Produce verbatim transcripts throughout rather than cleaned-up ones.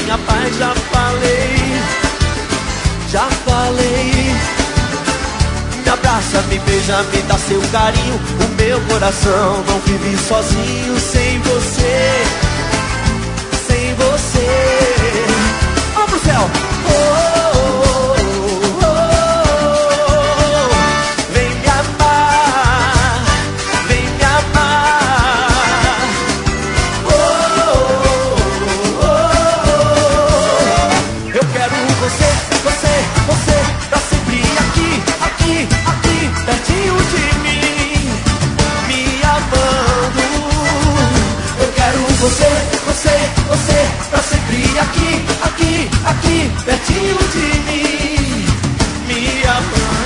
minha paz. Já falei, já falei. Me abraça, me beija, me dá seu carinho. O meu coração não vive sozinho sem você, sem você. Vamos pro céu. Oh, oh, oh, oh. Vem me amar, vem me amar. Oh, oh, oh, oh. Eu quero você, você, você, pra sempre aqui, aqui, aqui, pertinho de mim, me amando. Eu quero você, você, você, pra sempre aqui, aqui, aqui, pertinho de mim, me amando.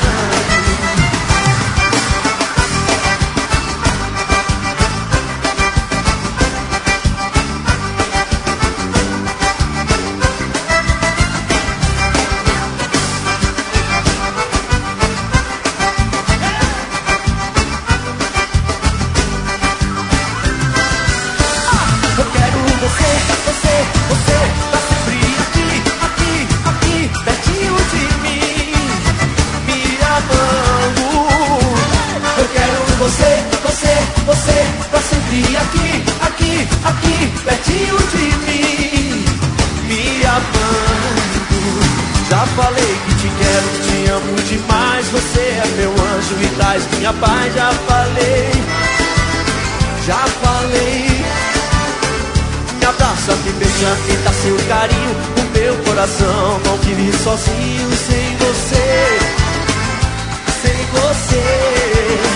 Eu quero você, você, você, pra sempre aqui, aqui, aqui, pertinho de mim, me amando. Eu quero você, você, você, pra sempre aqui, aqui, aqui, pertinho de mim, me amando. Já falei que te quero, te amo demais. Você é meu anjo e traz minha paz. Já falei, já falei. Me abraça, me beija, me dá seu carinho. O meu coração não vive sozinho sem você, sem você.